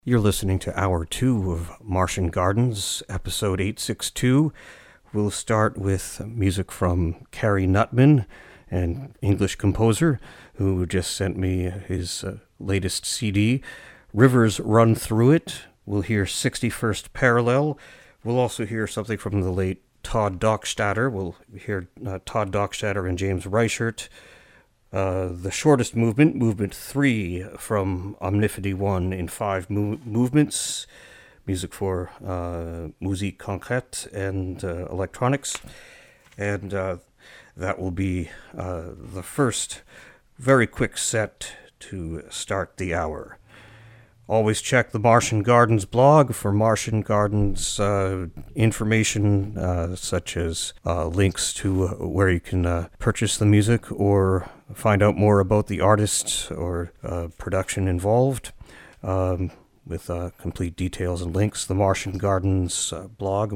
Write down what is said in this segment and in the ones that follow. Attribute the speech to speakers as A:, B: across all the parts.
A: You're listening to Hour 2 of Martian Gardens, Episode 862. We'll start with music from Carrie Nutman, an English composer who just sent me his latest CD, Rivers Run Through It. We'll hear 61st Parallel. We'll also hear something from the late Todd Dockstader. We'll hear Todd Dockstader and James Reichert. The shortest movement, movement 3 from Omnifity 1 in 5 movements, music for musique concrète and electronics. And that will be the first very quick set to start the hour. Always check the Martian Gardens blog for Martian Gardens information, such as links to where you can purchase the music or find out more about the artists or production involved, with complete details and links. The Martian Gardens blog,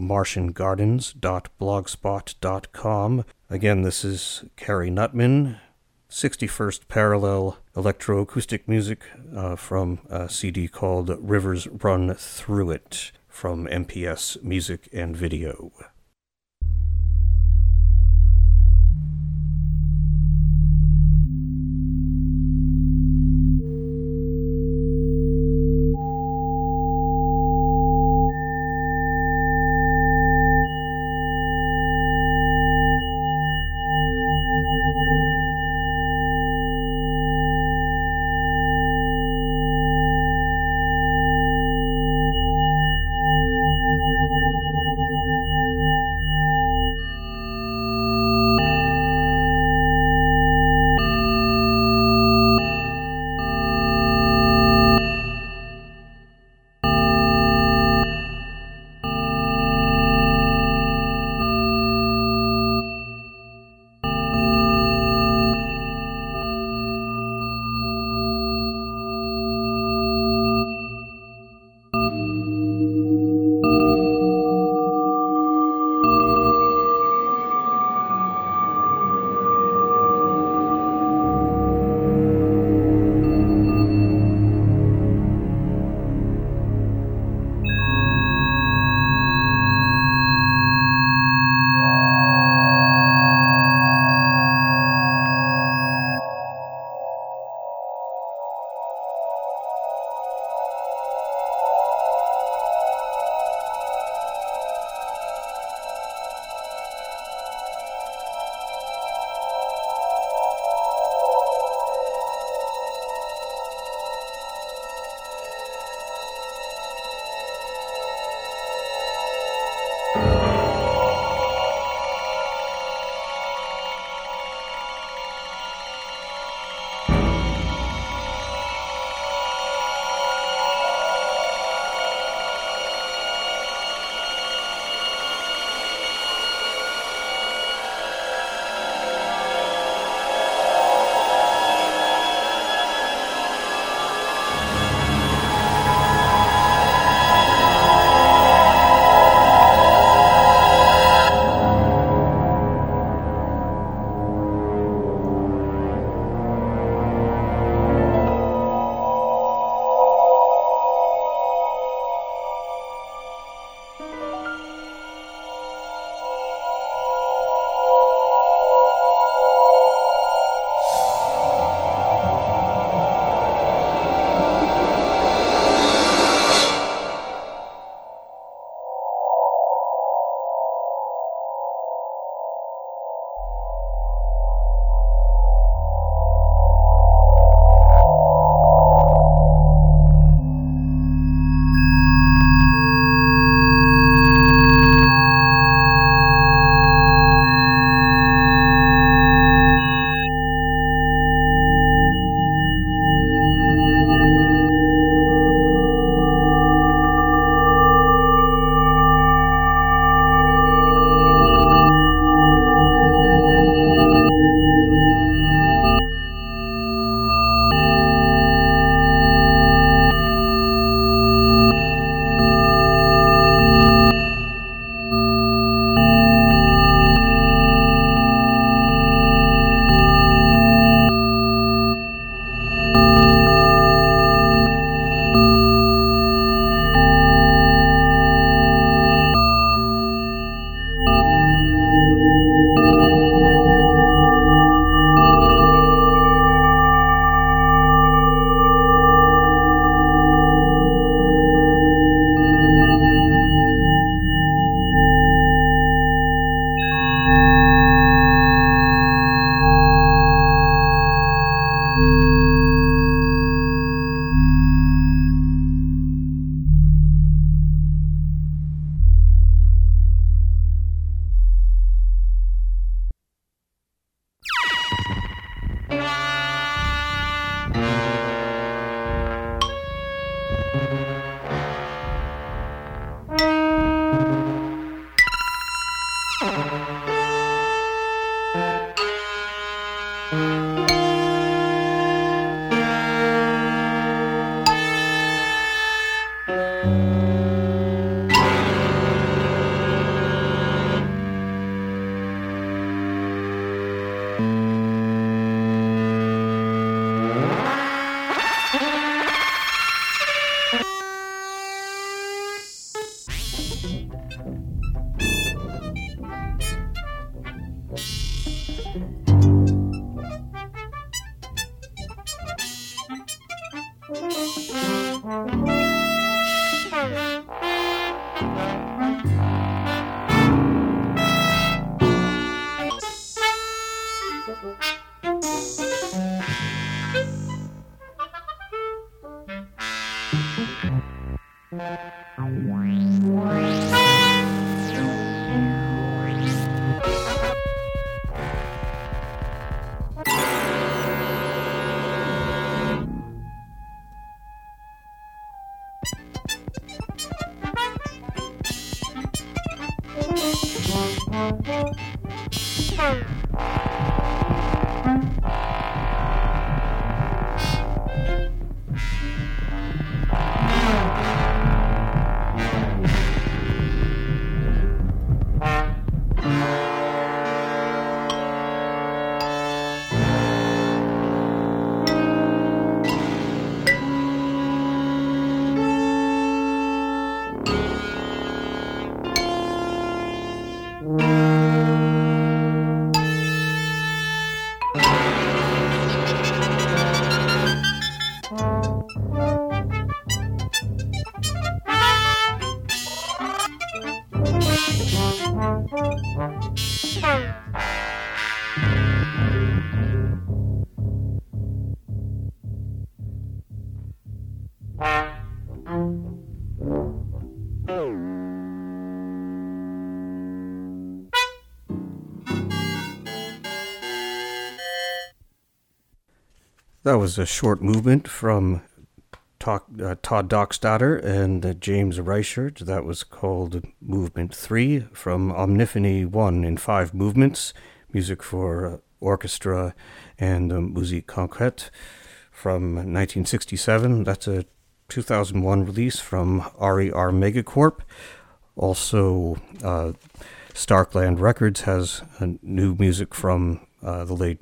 A: martiangardens.blogspot.com. Again, this is Carrie Nutman, 61st Parallel electroacoustic music from a CD called Rivers Run Through It from MPS Music and Video. That was a short movement from Todd Dockstader and James Reichert. That was called Movement 3 from Omniphony 1 in 5 movements, music for orchestra and musique concrète from 1967. That's a 2001 release from RER Megacorp. Also, Starkland Records has new music from the late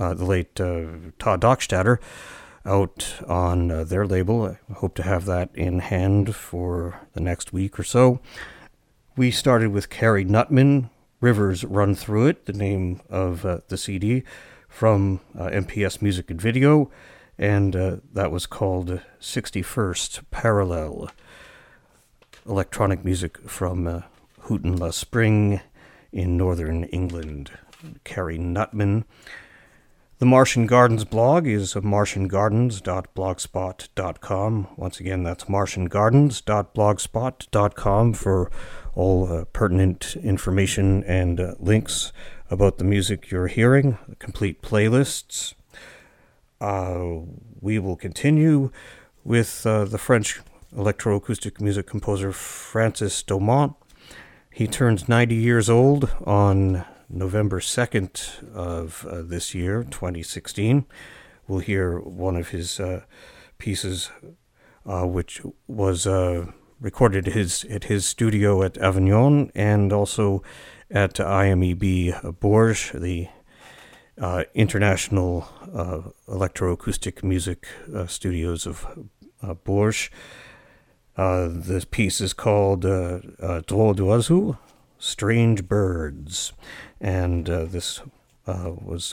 A: Todd Dockstader out on their label. I hope to have that in hand for the next week or so. We started with Carrie Nutman, Rivers Run Through It, the name of the CD from MPS Music and Video, and that was called 61st Parallel. Electronic music from Houghton La Spring in northern England. Carrie Nutman. The Martian Gardens blog is martiangardens.blogspot.com. Once again, that's martiangardens.blogspot.com for all pertinent information and links about the music you're hearing, complete playlists. We will continue with the French electroacoustic music composer Francis Domont. He turns 90 years old on November 2nd of this year, 2016. We'll hear one of his pieces, which was recorded at his studio at Avignon and also at IMEB Bourges, the International Electroacoustic Music Studios of Bourges. This piece is called Drôles d'oiseaux, Strange Birds. And this was,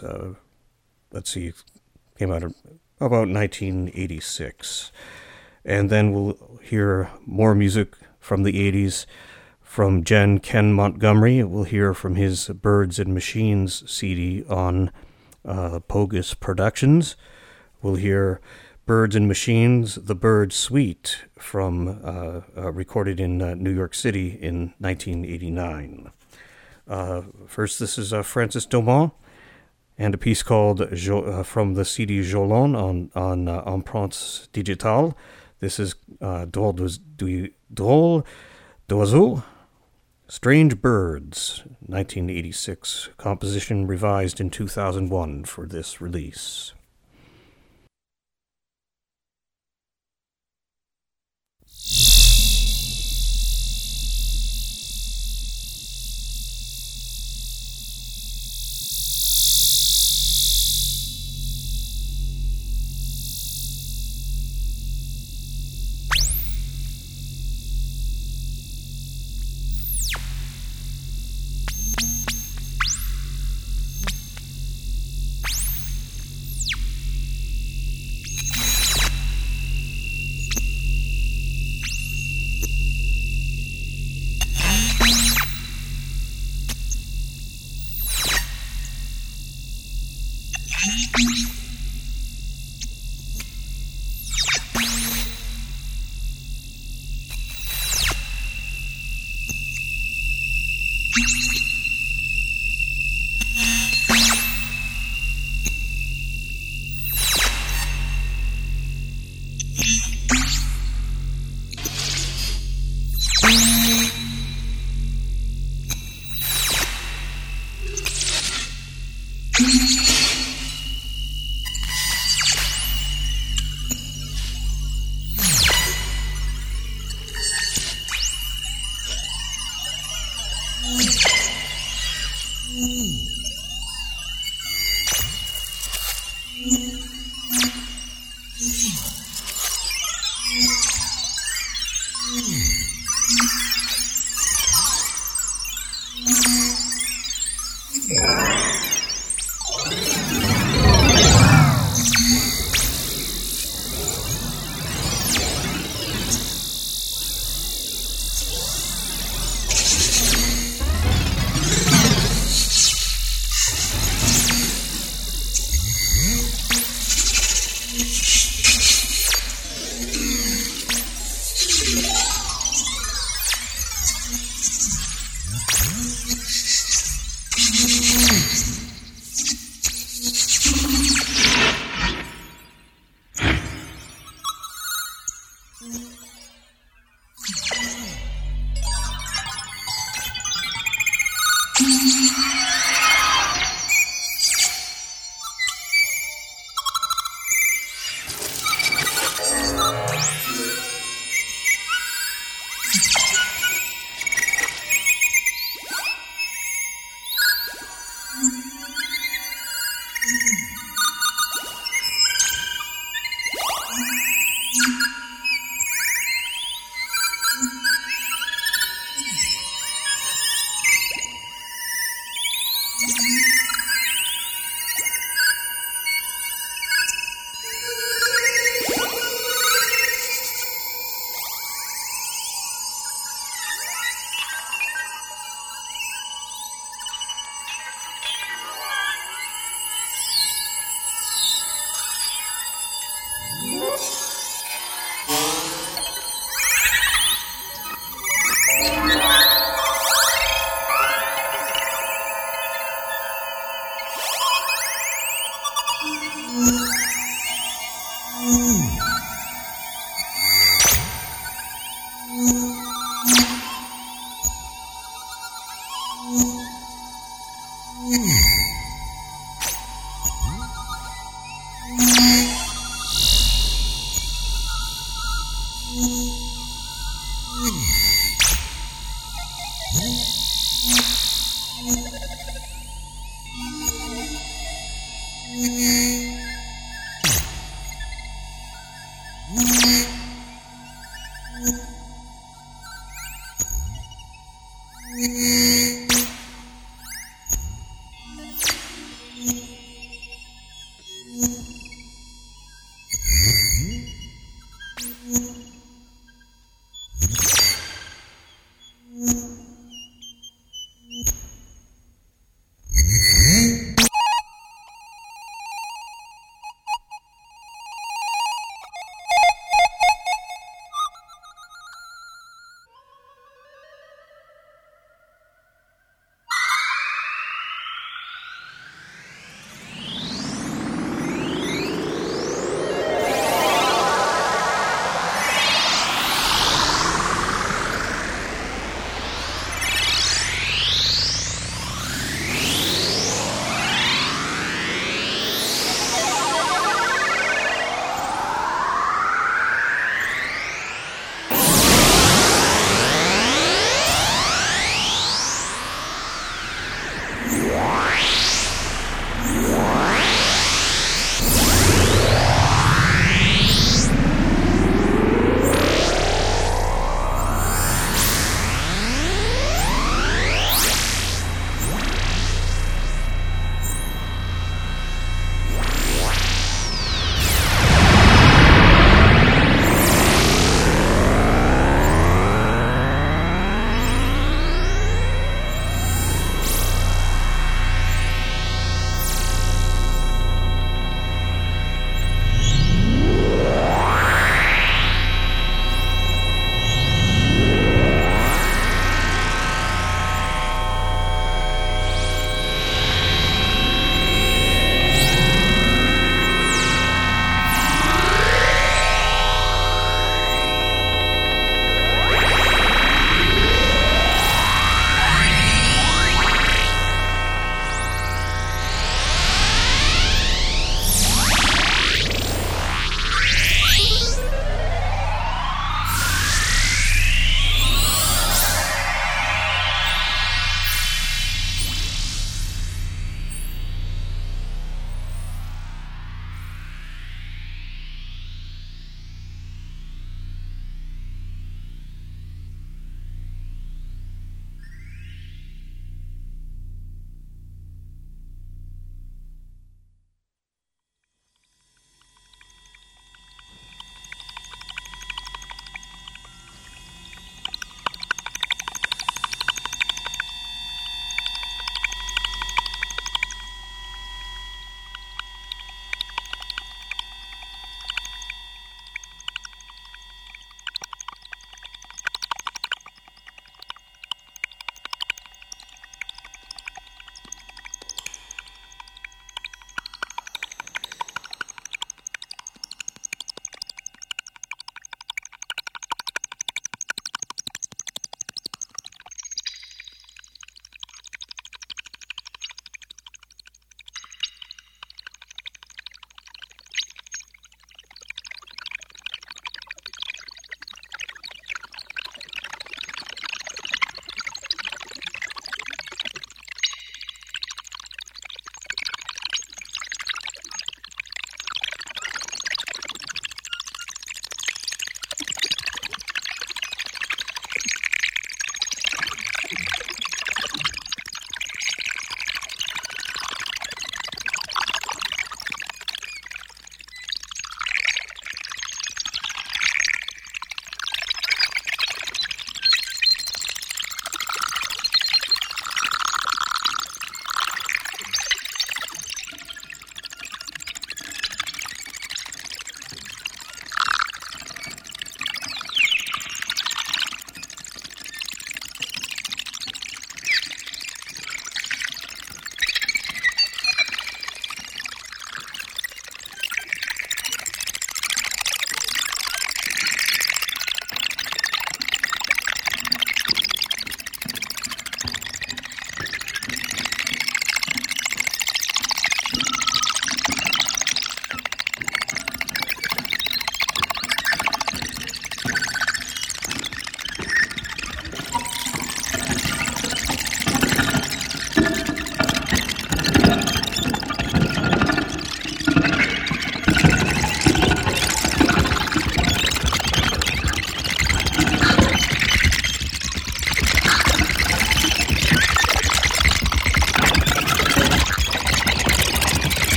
A: came out about 1986. And then we'll hear more music from the 80s from Ken Montgomery. We'll hear from his Birds and Machines CD on Pogus Productions. We'll hear Birds and Machines, The Bird Suite, from recorded in New York City in 1989. First, this is Francis Domont and a piece called from the CD Jolon on Empreintes Digitales. This is Drôles d'oiseaux, Strange Birds, 1986, composition revised in 2001 for this release.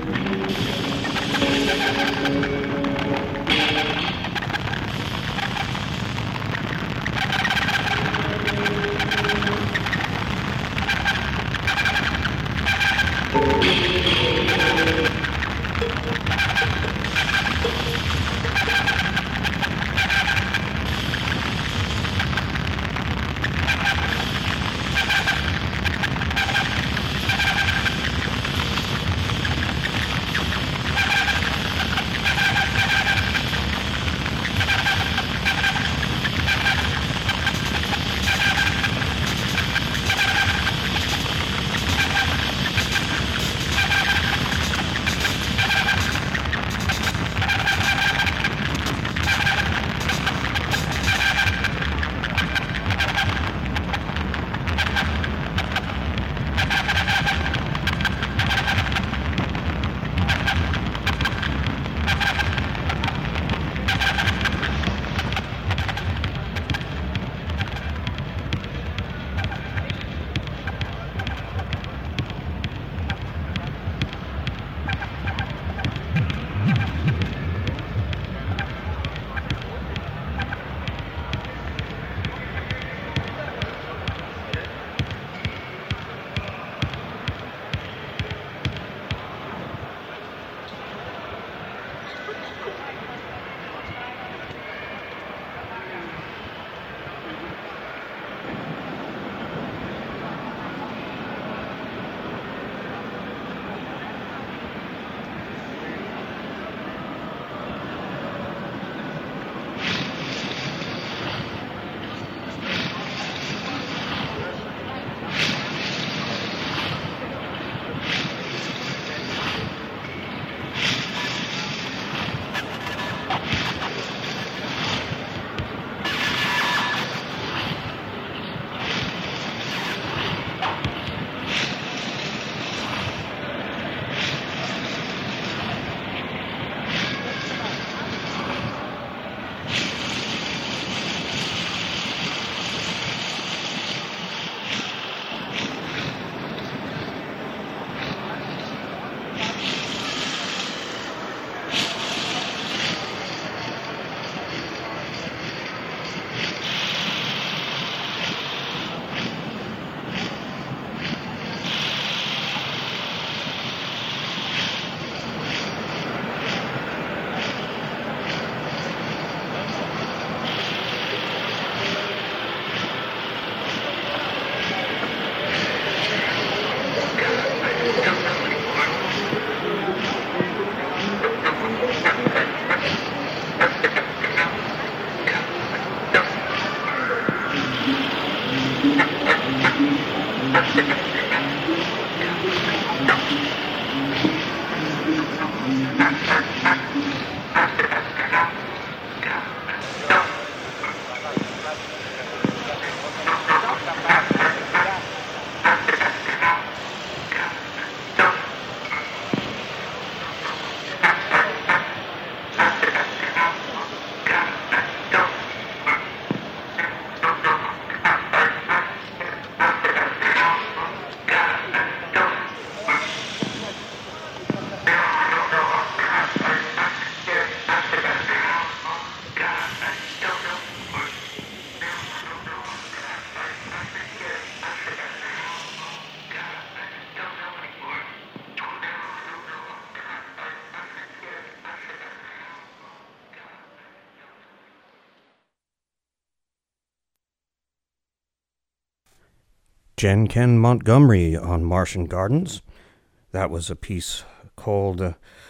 A: Jen Ken Montgomery on Martian Gardens. That was a piece called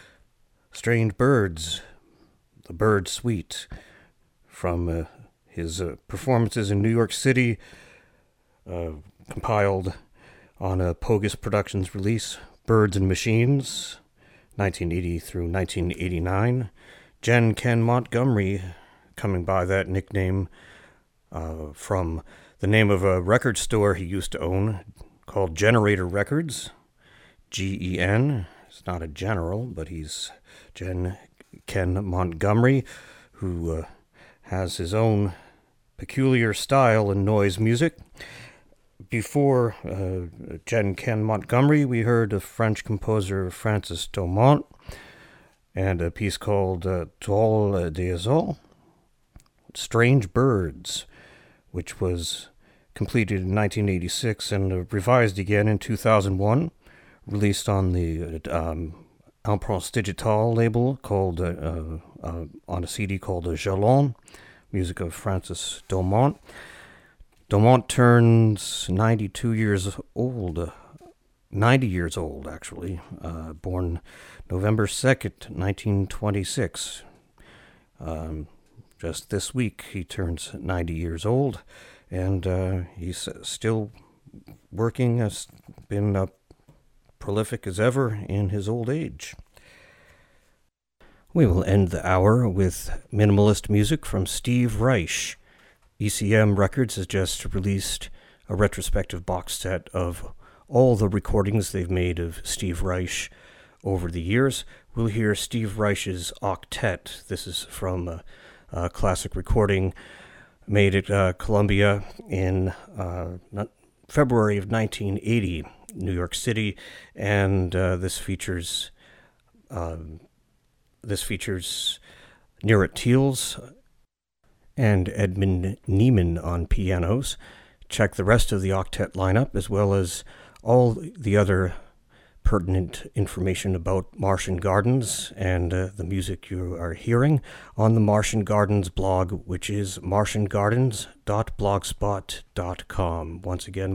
A: Strange Birds, The Bird Suite, from his performances in New York City, compiled on a Pogus Productions release, Birds and Machines, 1980 through 1989. Jen Ken Montgomery, coming by that nickname from the name of a record store he used to own called Generator Records, G-E-N. He's not a general, but he's Jen Ken Montgomery, who has his own peculiar style in noise music. Before Jen Ken Montgomery, we heard the French composer Francis Domont and a piece called Drôle des Oiseaux, Strange Birds, which was completed in 1986 and revised again in 2001, released on the Empreinte Digital label called on a CD called Jalon, music of Francis Domont. Domont turns 90 years old, actually, born November 2nd, 1926. Just this week he turns 90 years old, and he's still working, has been prolific as ever in his old age. We will end the hour with minimalist music from Steve Reich. ECM Records has just released a retrospective box set of all the recordings they've made of Steve Reich over the years. We'll hear Steve Reich's Octet. This is from a classic recording made at Columbia in February of 1980, New York City, and this features Neera Teals and Edmund Neiman on pianos. Check the rest of the octet lineup, as well as all the other pertinent information about Martian Gardens and the music you are hearing on the Martian Gardens blog, which is martiangardens.blogspot.com. Once again,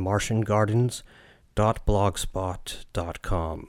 A: martiangardens.blogspot.com.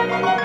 B: Thank you.